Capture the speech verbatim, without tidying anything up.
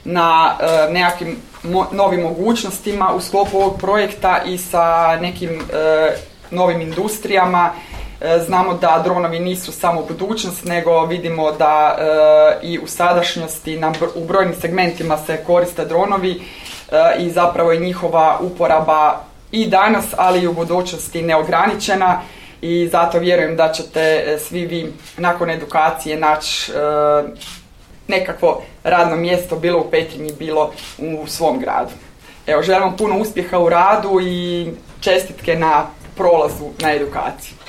na uh, nekakvim mo- novim mogućnostima u sklopu ovog projekta i sa nekim uh, novim industrijama. Uh, znamo da dronovi nisu samo budućnost, nego vidimo da uh, i u sadašnjosti na br- u brojnim segmentima se koriste dronovi uh, i zapravo je njihova uporaba i danas, ali i u budućnosti neograničena. I zato vjerujem da ćete svi vi nakon edukacije naći uh, nekakvo radno mjesto, bilo u Petrinji, bilo u svom gradu. Evo, želim vam puno uspjeha u radu i čestitke na prolazu na edukaciju.